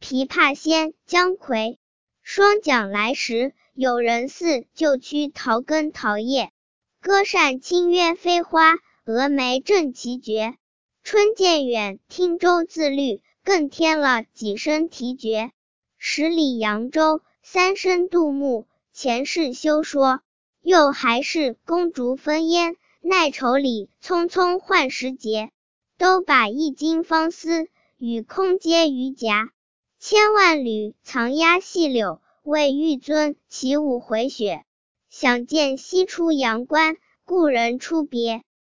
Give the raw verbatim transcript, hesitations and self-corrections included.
琵琶仙，姜夔。霜降来时，有人似旧区桃根桃叶。歌扇清约飞花，蛾眉正奇绝。春渐远，听舟自律，更添了几声啼绝。十里扬州，三声杜牧，前世休说。又还是公烛分烟，奈愁里匆匆换时节。都把一襟芳丝，与空接于颊。千万缕藏压细柳，为玉尊起舞回雪。想见西出阳关，故人初别。